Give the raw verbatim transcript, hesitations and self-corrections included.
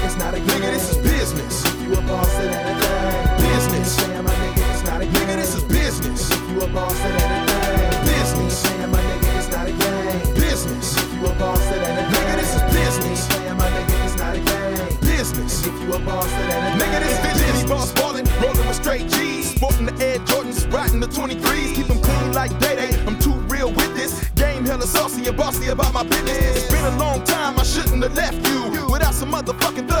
it's not a game. Nigga, this is business. If you a boss, it ain't a thing. Business. Saying my nigga, it's not a game. Nigga, this is business. If you a boss, it ain't a thing. Business. Saying my nigga, it's not a game. Business. If you a boss, it ain't a thing. Nigga, this is business. Saying my nigga, it's not a game. Business. If you a boss, it ain't a thing. Nigga, this business. Boss ballin', rollin' with straight G's, sporting the Air Jordans, riding the twenty-threes, keep them clean like Day-Day. I'm too real with this game, hella saucy and bossy about my business. It's been a long time, I shouldn't have left.